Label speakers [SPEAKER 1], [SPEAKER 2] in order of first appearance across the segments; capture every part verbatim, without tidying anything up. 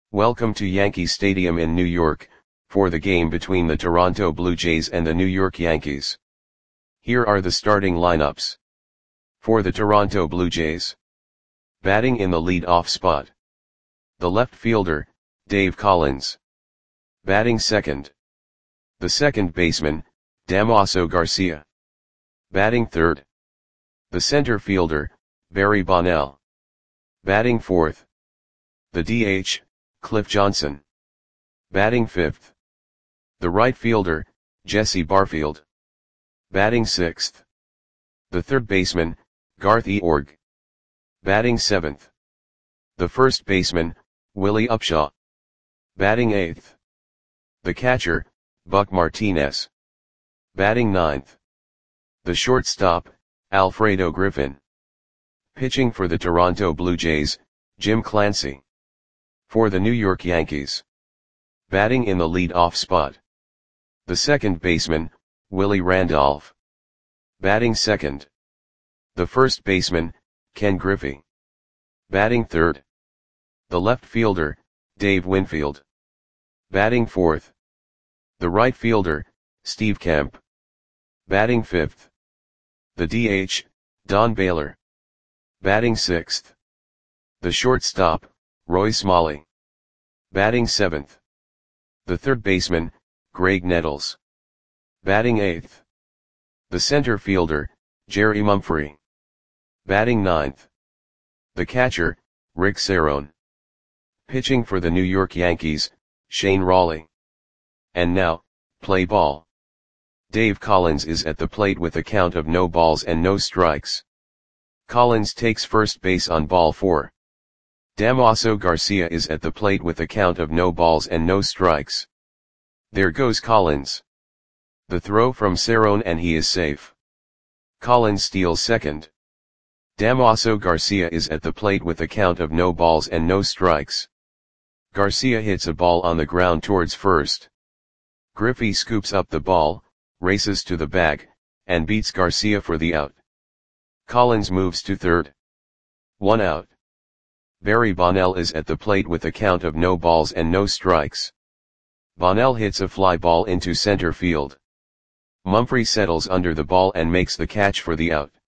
[SPEAKER 1] Welcome to Yankee Stadium in New York, for the game between the Toronto Blue Jays and the New York Yankees. Here are the starting lineups. For the Toronto Blue Jays. Batting in the lead-off spot. The left fielder, Dave Collins. Batting second. The second baseman, Damaso Garcia. Batting third. The center fielder, Barry Bonnell. Batting fourth. The D H, Cliff Johnson. Batting fifth. The right fielder, Jesse Barfield. Batting sixth. The third baseman, Garth Eorg. Batting seventh. The first baseman, Willie Upshaw. Batting eighth. The catcher, Buck Martinez. Batting ninth. The shortstop, Alfredo Griffin. Pitching for the Toronto Blue Jays, Jim Clancy. For the New York Yankees. Batting in the lead-off spot. The second baseman, Willie Randolph. Batting second. The first baseman, Ken Griffey. Batting third. The left fielder, Dave Winfield. Batting fourth. The right fielder, Steve Kemp. Batting fifth. The D H, Don Baylor. Batting sixth. The shortstop, Roy Smalley. Batting seventh. The third baseman, Greg Nettles. Batting eighth. The center fielder, Jerry Mumphrey. Batting ninth. The catcher, Rick Cerone. Pitching for the New York Yankees, Shane Rawley. And now, play ball. Dave Collins is at the plate with a count of no balls and no strikes. Collins takes first base on ball four. Damaso Garcia is at the plate with a count of no balls and no strikes. There goes Collins. The throw from Cerone and he is safe. Collins steals second. Damaso Garcia is at the plate with a count of no balls and no strikes. Garcia hits a ball on the ground towards first. Griffey scoops up the ball, races to the bag, and beats Garcia for the out. Collins moves to third. One out. Barry Bonnell is at the plate with a count of no balls and no strikes. Bonnell hits a fly ball into center field. Mumphrey settles under the ball and makes the catch for the out.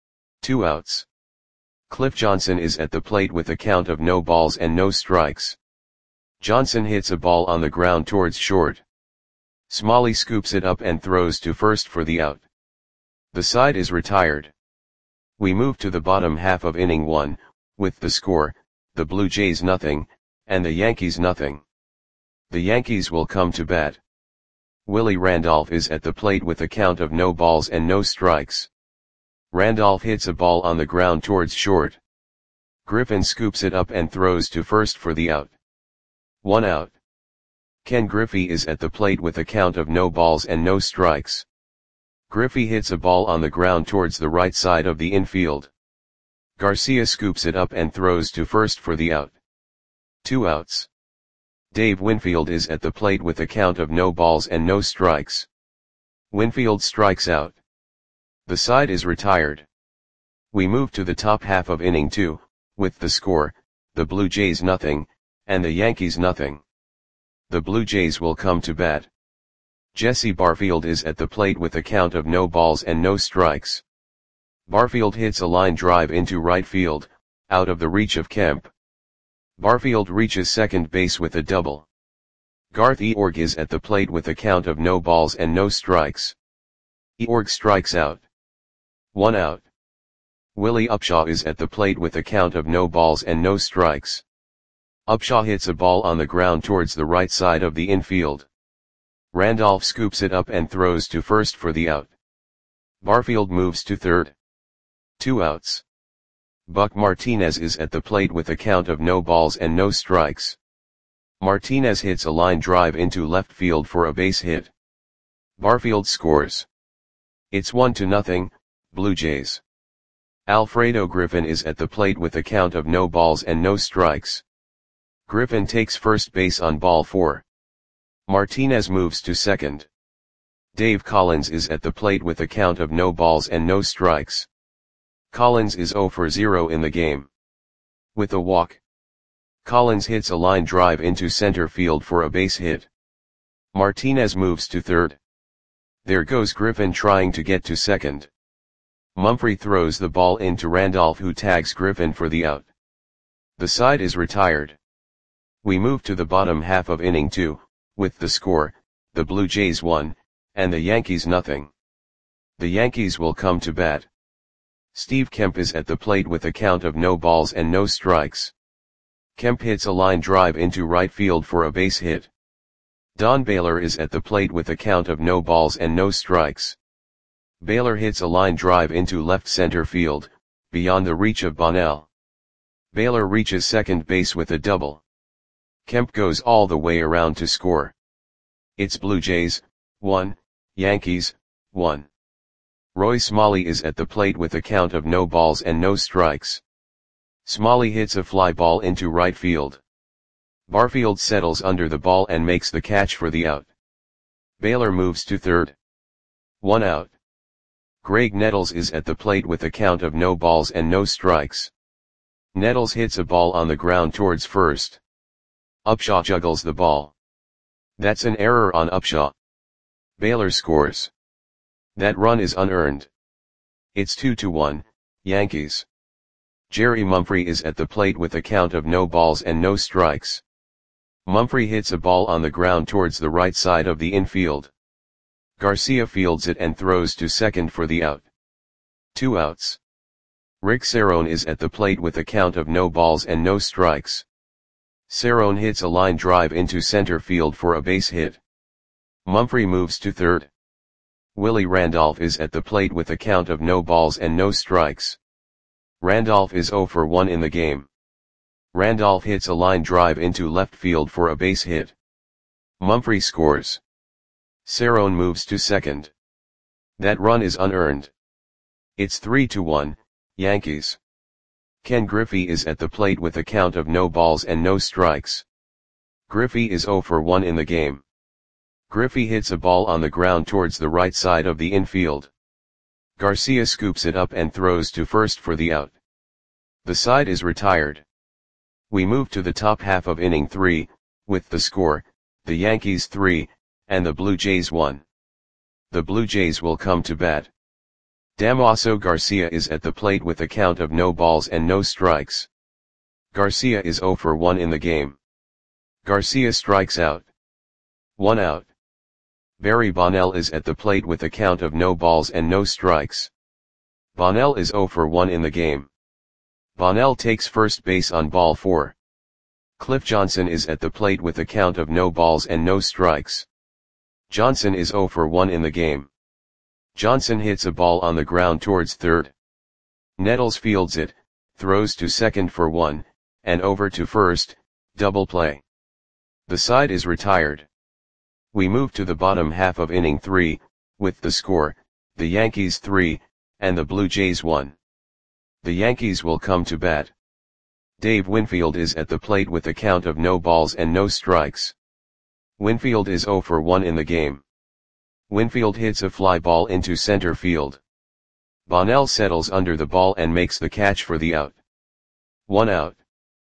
[SPEAKER 1] Two outs. Cliff Johnson is at the plate with a count of no balls and no strikes. Johnson hits a ball on the ground towards short. Smalley scoops it up and throws to first for the out. The side is retired. We move to the bottom half of inning one, with the score, the Blue Jays nothing, and the Yankees nothing. The Yankees will come to bat. Willie Randolph is at the plate with a count of no balls and no strikes. Randolph hits a ball on the ground towards short. Griffin scoops it up and throws to first for the out. One out. Ken Griffey is at the plate with a count of no balls and no strikes. Griffey hits a ball on the ground towards the right side of the infield. Garcia scoops it up and throws to first for the out. Two outs. Dave Winfield is at the plate with a count of no balls and no strikes. Winfield strikes out. The side is retired. We move to the top half of inning two, with the score, the Blue Jays nothing, and the Yankees nothing. The Blue Jays will come to bat. Jesse Barfield is at the plate with a count of no balls and no strikes. Barfield hits a line drive into right field, out of the reach of Kemp. Barfield reaches second base with a double. Garth Eorg is at the plate with a count of no balls and no strikes. Eorg strikes out. One out. Willie Upshaw is at the plate with a count of no balls and no strikes. Upshaw hits a ball on the ground towards the right side of the infield. Randolph scoops it up and throws to first for the out. Barfield moves to third. Two outs. Buck Martinez is at the plate with a count of no balls and no strikes. Martinez hits a line drive into left field for a base hit. Barfield scores. It's one to nothing, Blue Jays. Alfredo Griffin is at the plate with a count of no balls and no strikes. Griffin takes first base on ball four. Martinez moves to second. Dave Collins is at the plate with a count of no balls and no strikes. Collins is zero for zero in the game. With a walk. Collins hits a line drive into center field for a base hit. Martinez moves to third. There goes Griffin trying to get to second. Mumphrey throws the ball into Randolph, who tags Griffin for the out. The side is retired. We move to the bottom half of inning two, with the score, the Blue Jays one, and the Yankees nothing. The Yankees will come to bat. Steve Kemp is at the plate with a count of no balls and no strikes. Kemp hits a line drive into right field for a base hit. Don Baylor is at the plate with a count of no balls and no strikes. Baylor hits a line drive into left center field, beyond the reach of Bonnell. Baylor reaches second base with a double. Kemp goes all the way around to score. It's Blue Jays, one, Yankees, one. Roy Smalley is at the plate with a count of no balls and no strikes. Smalley hits a fly ball into right field. Barfield settles under the ball and makes the catch for the out. Baylor moves to third. One out. Greg Nettles is at the plate with a count of no balls and no strikes. Nettles hits a ball on the ground towards first. Upshaw juggles the ball. That's an error on Upshaw. Baylor scores. That run is unearned. It's two to one, Yankees. Jerry Mumphrey is at the plate with a count of no balls and no strikes. Mumphrey hits a ball on the ground towards the right side of the infield. Garcia fields it and throws to second for the out. Two outs. Rick Cerrone is at the plate with a count of no balls and no strikes. Cerrone hits a line drive into center field for a base hit. Mumphrey moves to third. Willie Randolph is at the plate with a count of no balls and no strikes. Randolph is oh for one in the game. Randolph hits a line drive into left field for a base hit. Mumphrey scores. Cerrone moves to second. That run is unearned. It's three to one, Yankees. Ken Griffey is at the plate with a count of no balls and no strikes. Griffey is oh for one in the game. Griffey hits a ball on the ground towards the right side of the infield. Garcia scoops it up and throws to first for the out. The side is retired. We move to the top half of inning three, with the score, the Yankees three, and the Blue Jays one. The Blue Jays will come to bat. Damaso Garcia is at the plate with a count of no balls and no strikes. Garcia is oh for one in the game. Garcia strikes out. One out. Barry Bonnell is at the plate with a count of no balls and no strikes. Bonnell is oh for one in the game. Bonnell takes first base on ball four. Cliff Johnson is at the plate with a count of no balls and no strikes. Johnson is oh for one in the game. Johnson hits a ball on the ground towards third. Nettles fields it, throws to second for one, and over to first, double play. The side is retired. We move to the bottom half of inning three, with the score, the Yankees three, and the Blue Jays one. The Yankees will come to bat. Dave Winfield is at the plate with a count of no balls and no strikes. Winfield is oh for one in the game. Winfield hits a fly ball into center field. Bonnell settles under the ball and makes the catch for the out. One out.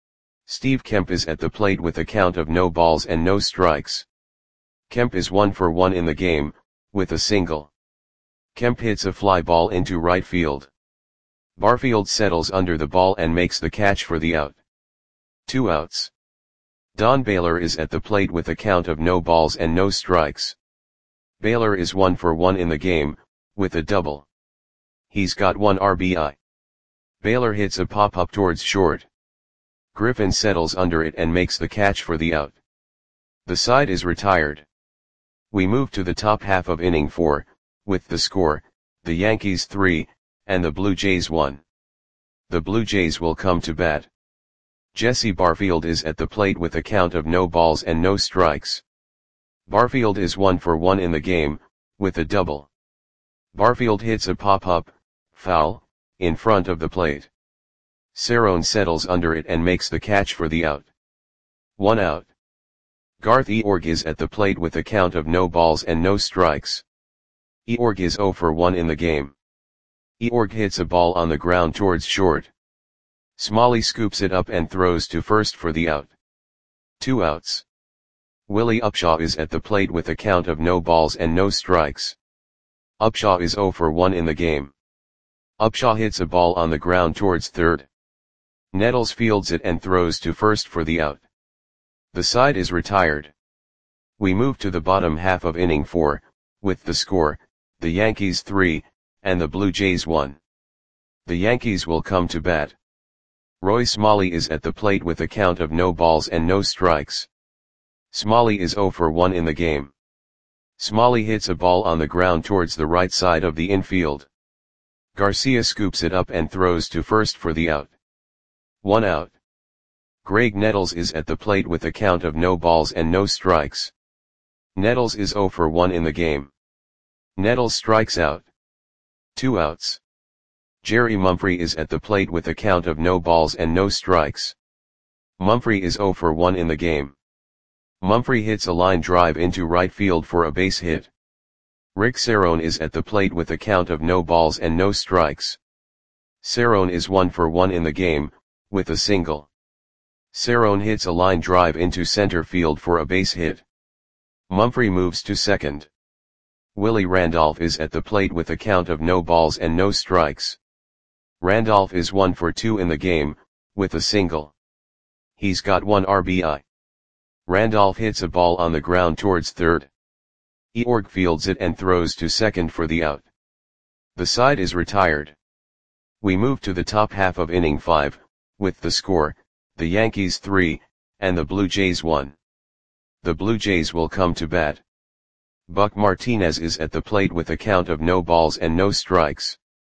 [SPEAKER 1] Steve Kemp is at the plate with a count of no balls and no strikes. Kemp is one for one in the game, with a single. Kemp hits a fly ball into right field. Barfield settles under the ball and makes the catch for the out. Two outs. Don Baylor is at the plate with a count of no balls and no strikes. Baylor is one for one in the game, with a double. He's got one R B I. Baylor hits a pop-up towards short. Griffin settles under it and makes the catch for the out. The side is retired. We move to the top half of inning four, with the score, the Yankees three, and the Blue Jays one. The Blue Jays will come to bat. Jesse Barfield is at the plate with a count of no balls and no strikes. Barfield is one for one in the game, with a double. Barfield hits a pop-up, foul, in front of the plate. Cerrone settles under it and makes the catch for the out. One out. Garth Eorg is at the plate with a count of no balls and no strikes. Eorg is oh for one in the game. Eorg hits a ball on the ground towards short. Smalley scoops it up and throws to first for the out. Two outs. Willie Upshaw is at the plate with a count of no balls and no strikes. Upshaw is oh for one in the game. Upshaw hits a ball on the ground towards third. Nettles fields it and throws to first for the out. The side is retired. We move to the bottom half of inning four, with the score, the Yankees three, and the Blue Jays one. The Yankees will come to bat. Roy Smalley is at the plate with a count of no balls and no strikes. Smalley is oh for one in the game. Smalley hits a ball on the ground towards the right side of the infield. Garcia scoops it up and throws to first for the out. One out. Greg Nettles is at the plate with a count of no balls and no strikes. Nettles is oh for one in the game. Nettles strikes out. Two outs. Jerry Mumphrey is at the plate with a count of no balls and no strikes. Mumphrey is oh for one in the game. Mumphrey hits a line drive into right field for a base hit. Rick Cerrone is at the plate with a count of no balls and no strikes. Cerrone is one for one in the game, with a single. Cerrone hits a line drive into center field for a base hit. Mumphrey moves to second. Willie Randolph is at the plate with a count of no balls and no strikes. Randolph is one for two in the game, with a single. He's got one R B I. Randolph hits a ball on the ground towards third. Eorg fields it and throws to second for the out. The side is retired. We move to the top half of inning five, with the score, the Yankees three, and the Blue Jays one. The Blue Jays will come to bat. Buck Martinez is at the plate with a count of no balls and no strikes.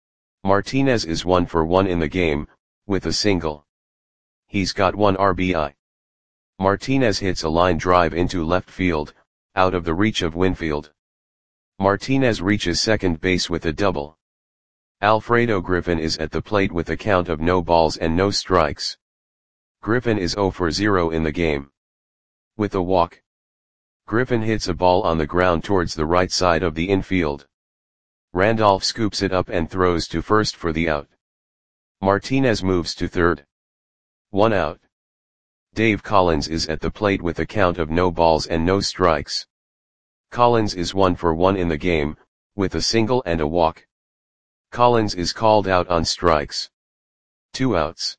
[SPEAKER 1] Martinez is one for one in the game, with a single. He's got one R B I. Martinez hits a line drive into left field, out of the reach of Winfield. Martinez reaches second base with a double. Alfredo Griffin is at the plate with a count of no balls and no strikes. Griffin is oh for zero in the game. With a walk. Griffin hits a ball on the ground towards the right side of the infield. Randolph scoops it up and throws to first for the out. Martinez moves to third. One out. Dave Collins is at the plate with a count of no balls and no strikes. Collins is one for one in the game, with a single and a walk. Collins is called out on strikes. Two outs.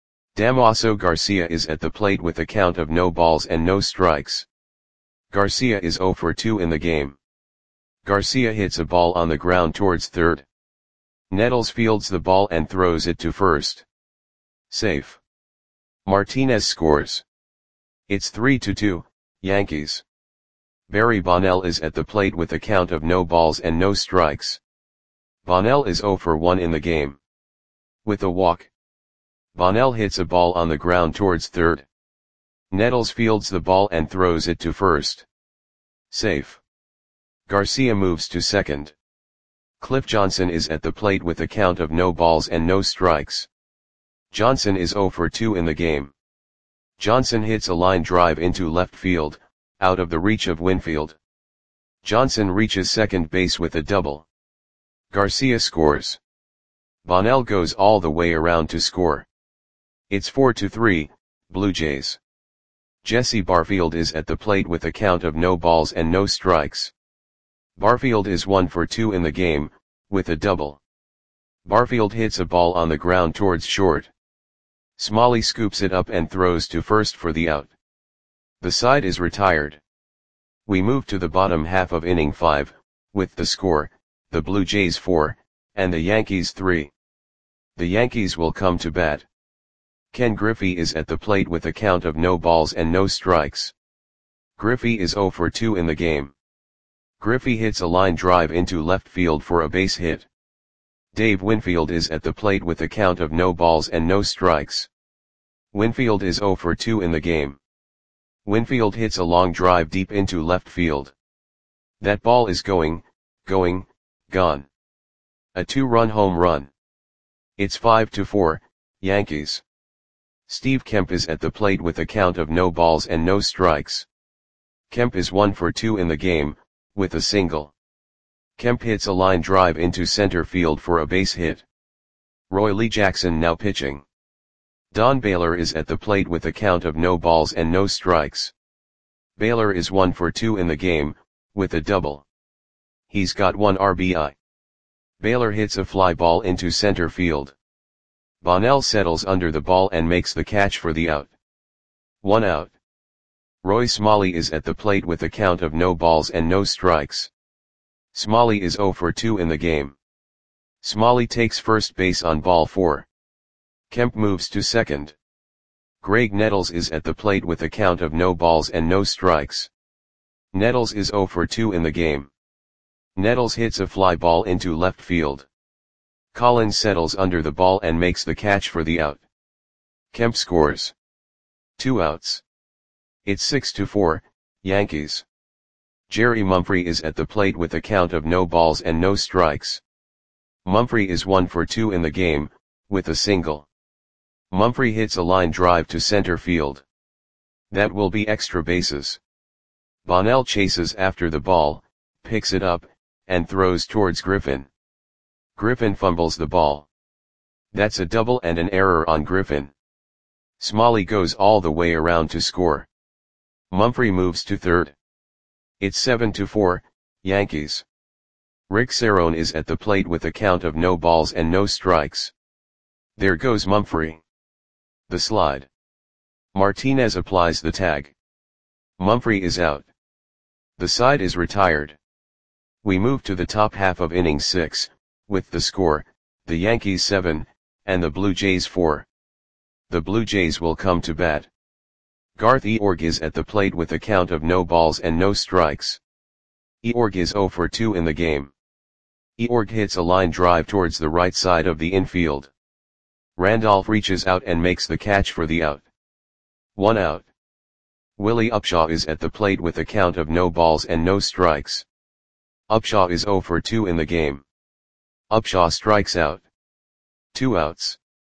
[SPEAKER 1] Damaso Garcia is at the plate with a count of no balls and no strikes. Garcia is oh for two in the game. Garcia hits a ball on the ground towards third. Nettles fields the ball and throws it to first. Safe. Martinez scores. It's three to two, Yankees. Barry Bonnell is at the plate with a count of no balls and no strikes. Bonnell is oh for one in the game. With a walk. Bonnell hits a ball on the ground towards third. Nettles fields the ball and throws it to first. Safe. Garcia moves to second. Cliff Johnson is at the plate with a count of no balls and no strikes. Johnson is oh for two in the game. Johnson hits a line drive into left field, out of the reach of Winfield. Johnson reaches second base with a double. Garcia scores. Bonnell goes all the way around to score. It's four to three, Blue Jays. Jesse Barfield is at the plate with a count of no balls and no strikes. Barfield is one for two in the game, with a double. Barfield hits a ball on the ground towards short. Smalley scoops it up and throws to first for the out. The side is retired. We move to the bottom half of inning five, with the score, the Blue Jays four, and the Yankees three. The Yankees will come to bat. Ken Griffey is at the plate with a count of no balls and no strikes. Griffey is oh for two in the game. Griffey hits a line drive into left field for a base hit. Dave Winfield is at the plate with a count of no balls and no strikes. Winfield is oh for two in the game. Winfield hits a long drive deep into left field. That ball is going, going, gone. A two-run home run. It's five to four, Yankees. Steve Kemp is at the plate with a count of no balls and no strikes. Kemp is one for two in the game, with a single. Kemp hits a line drive into center field for a base hit. Roy Lee Jackson now pitching. Don Baylor is at the plate with a count of no balls and no strikes. Baylor is one for two in the game, with a double. He's got one R B I. Baylor hits a fly ball into center field. Bonnell settles under the ball and makes the catch for the out. One out. Roy Smalley is at the plate with a count of no balls and no strikes. Smalley is zero for two in the game. Smalley takes first base on ball four. Kemp moves to second. Greg Nettles is at the plate with a count of no balls and no strikes. Nettles is zero for two in the game. Nettles hits a fly ball into left field. Collins settles under the ball and makes the catch for the out. Kemp scores. Two outs. It's six to four, Yankees. Jerry Mumphrey is at the plate with a count of no balls and no strikes. Mumphrey is one for two in the game, with a single. Mumphrey hits a line drive to center field. That will be extra bases. Bonnell chases after the ball, picks it up, and throws towards Griffin. Griffin fumbles the ball. That's a double and an error on Griffin. Smalley goes all the way around to score. Mumphrey moves to third. It's seven to four, Yankees. Rick Cerone is at the plate with a count of no balls and no strikes. There goes Mumphrey. The slide. Martinez applies the tag. Mumphrey is out. The side is retired. We move to the top half of inning six, with the score, the Yankees seven, and the Blue Jays four. The Blue Jays will come to bat. Garth Eorg is at the plate with a count of no balls and no strikes. Eorg is zero for two in the game. Eorg hits a line drive towards the right side of the infield. Randolph reaches out and makes the catch for the out. One out. Willie Upshaw is at the plate with a count of no balls and no strikes. Upshaw is zero for two in the game. Upshaw strikes out. Two outs.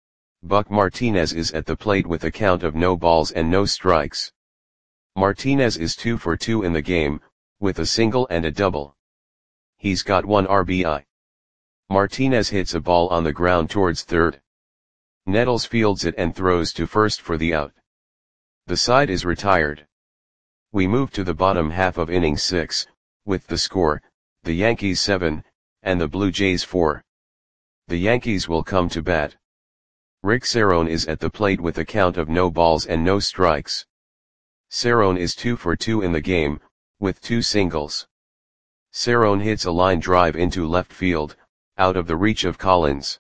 [SPEAKER 1] Buck Martinez is at the plate with a count of no balls and no strikes. Martinez is two for two in the game, with a single and a double. He's got one R B I. Martinez hits a ball on the ground towards third. Nettles fields it and throws to first for the out. The side is retired. We move to the bottom half of inning six, with the score, the Yankees seven, and the Blue Jays four. The Yankees will come to bat. Rick Cerone is at the plate with a count of no balls and no strikes. Cerone is two for two in the game, with two singles. Cerone hits a line drive into left field, out of the reach of Collins.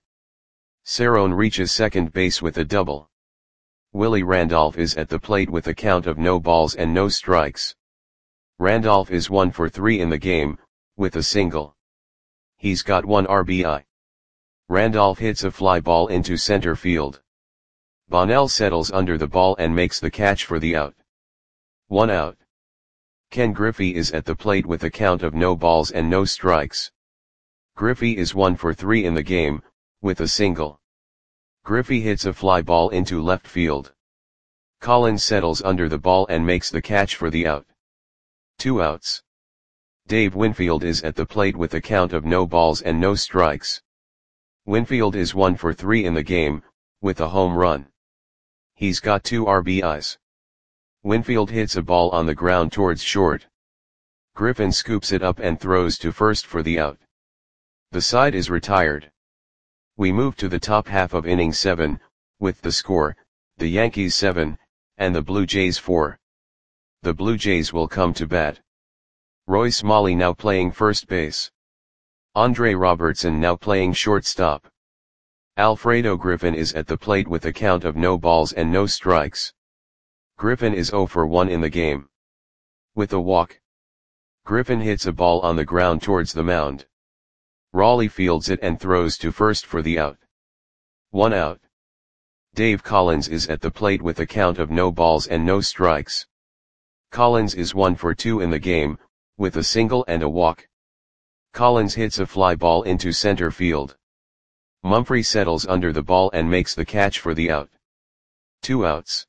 [SPEAKER 1] Cerone reaches second base with a double. Willie Randolph is at the plate with a count of no balls and no strikes. Randolph is one for three in the game, with a single. He's got one R B I. Randolph hits a fly ball into center field. Bonnell settles under the ball and makes the catch for the out. One out. Ken Griffey is at the plate with a count of no balls and no strikes. Griffey is one for three in the game, with a single. Griffey hits a fly ball into left field. Collins settles under the ball and makes the catch for the out. Two outs. Dave Winfield is at the plate with a count of no balls and no strikes. Winfield is one for three in the game, with a home run. He's got two R B Is. Winfield hits a ball on the ground towards short. Griffin scoops it up and throws to first for the out. The side is retired. We move to the top half of inning seven, with the score, the Yankees seven, and the Blue Jays four. The Blue Jays will come to bat. Roy Smalley now playing first base. Andre Robertson now playing shortstop. Alfredo Griffin is at the plate with a count of no balls and no strikes. Griffin is zero for one in the game. With a walk. Griffin hits a ball on the ground towards the mound. Raleigh fields it and throws to first for the out. One out. Dave Collins is at the plate with a count of no balls and no strikes. Collins is one for two in the game, with a single and a walk. Collins hits a fly ball into center field. Mumphrey settles under the ball and makes the catch for the out. Two outs.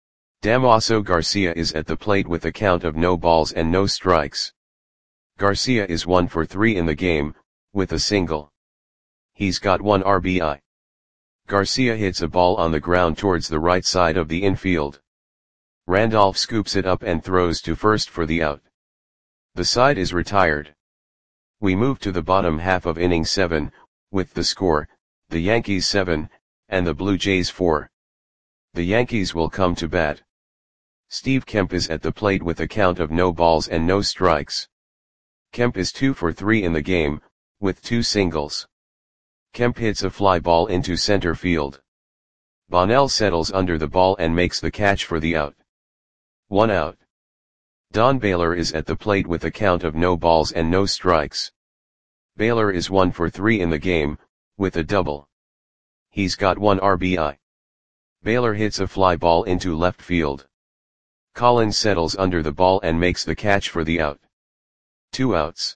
[SPEAKER 1] Damaso Garcia is at the plate with a count of no balls and no strikes. Garcia is one for three in the game, with a single. He's got one R B I. Garcia hits a ball on the ground towards the right side of the infield. Randolph scoops it up and throws to first for the out. The side is retired. We move to the bottom half of inning seven, with the score, the Yankees seven, and the Blue Jays four. The Yankees will come to bat. Steve Kemp is at the plate with a count of no balls and no strikes. Kemp is two for three in the game, with two singles. Kemp hits a fly ball into center field. Bonnell settles under the ball and makes the catch for the out. One out. Don Baylor is at the plate with a count of no balls and no strikes. Baylor is one for three in the game, with a double. He's got one R B I. Baylor hits a fly ball into left field. Collins settles under the ball and makes the catch for the out. Two outs.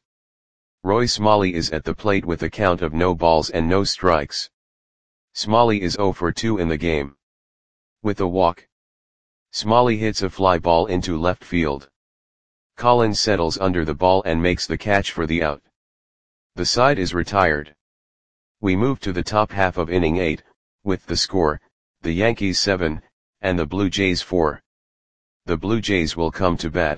[SPEAKER 1] Roy Smalley is at the plate with a count of no balls and no strikes. Smalley is zero for two in the game. With a walk. Smalley hits a fly ball into left field. Collins settles under the ball and makes the catch for the out. The side is retired. We move to the top half of inning eight, with the score, the Yankees seven, and the Blue Jays four. The Blue Jays will come to bat.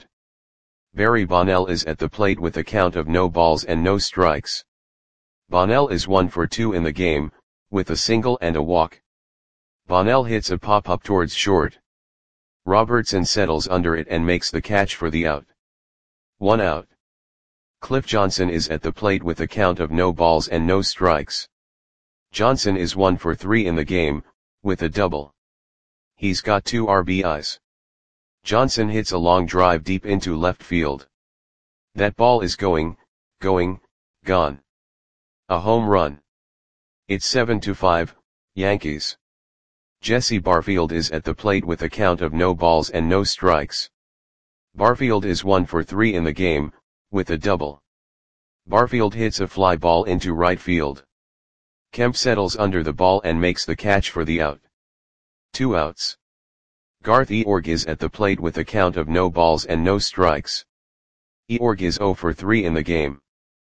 [SPEAKER 1] Barry Bonnell is at the plate with a count of no balls and no strikes. Bonnell is one for two in the game, with a single and a walk. Bonnell hits a pop-up towards short. Robertson settles under it and makes the catch for the out. One out. Cliff Johnson is at the plate with a count of no balls and no strikes. Johnson is one for three in the game, with a double. He's got two R B Is. Johnson hits a long drive deep into left field. That ball is going, going, gone. A home run. It's seven to five, Yankees. Jesse Barfield is at the plate with a count of no balls and no strikes. Barfield is one for three in the game, with a double. Barfield hits a fly ball into right field. Kemp settles under the ball and makes the catch for the out. Two outs. Garth Eorg is at the plate with a count of no balls and no strikes. Eorg is zero for three in the game.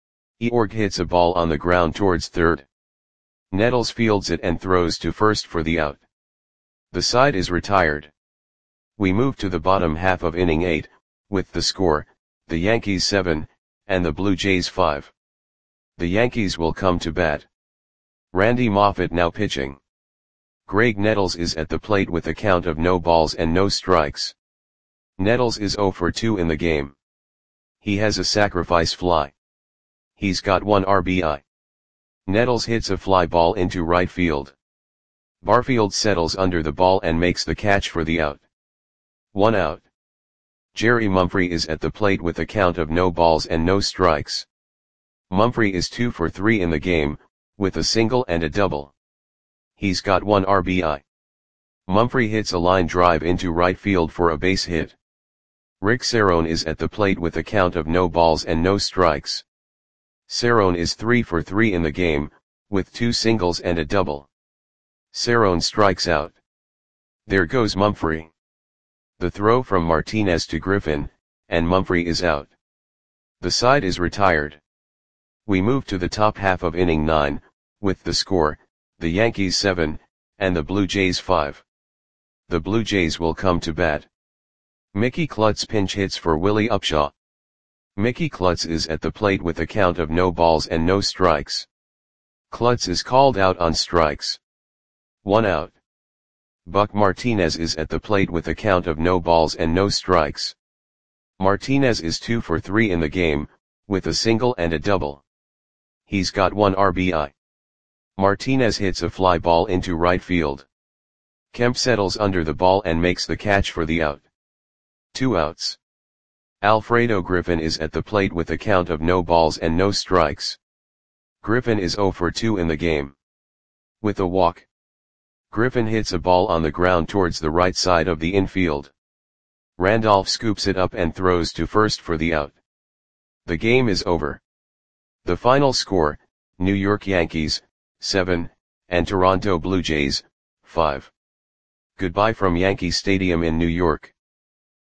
[SPEAKER 1] Eorg hits a ball on the ground towards third. Nettles fields it and throws to first for the out. The side is retired. We move to the bottom half of inning eight, with the score, the Yankees seven, and the Blue Jays five. The Yankees will come to bat. Randy Moffett now pitching. Greg Nettles is at the plate with a count of no balls and no strikes. Nettles is zero for two in the game. He has a sacrifice fly. He's got one R B I. Nettles hits a fly ball into right field. Barfield settles under the ball and makes the catch for the out. One out. Jerry Mumphrey is at the plate with a count of no balls and no strikes. Mumphrey is two for three in the game, with a single and a double. He's got one R B I. Mumphrey hits a line drive into right field for a base hit. Rick Cerrone is at the plate with a count of no balls and no strikes. Cerrone is three for three in the game, with two singles and a double. Cerrone strikes out. There goes Mumphrey. The throw from Martinez to Griffin, and Mumphrey is out. The side is retired. We move to the top half of inning nine, with the score, the Yankees seven, and the Blue Jays five. The Blue Jays will come to bat. Mickey Klutz pinch hits for Willie Upshaw. Mickey Klutz is at the plate with a count of no balls and no strikes. Klutz is called out on strikes. One out. Buck Martinez is at the plate with a count of no balls and no strikes. Martinez is two for three in the game, with a single and a double. He's got one R B I. Martinez hits a fly ball into right field. Kemp settles under the ball and makes the catch for the out. Two outs. Alfredo Griffin is at the plate with a count of no balls and no strikes. Griffin is zero for two in the game. With a walk. Griffin hits a ball on the ground towards the right side of the infield. Randolph scoops it up and throws to first for the out. The game is over. The final score, New York Yankees, seven, and Toronto Blue Jays, five. Goodbye from Yankee Stadium in New York.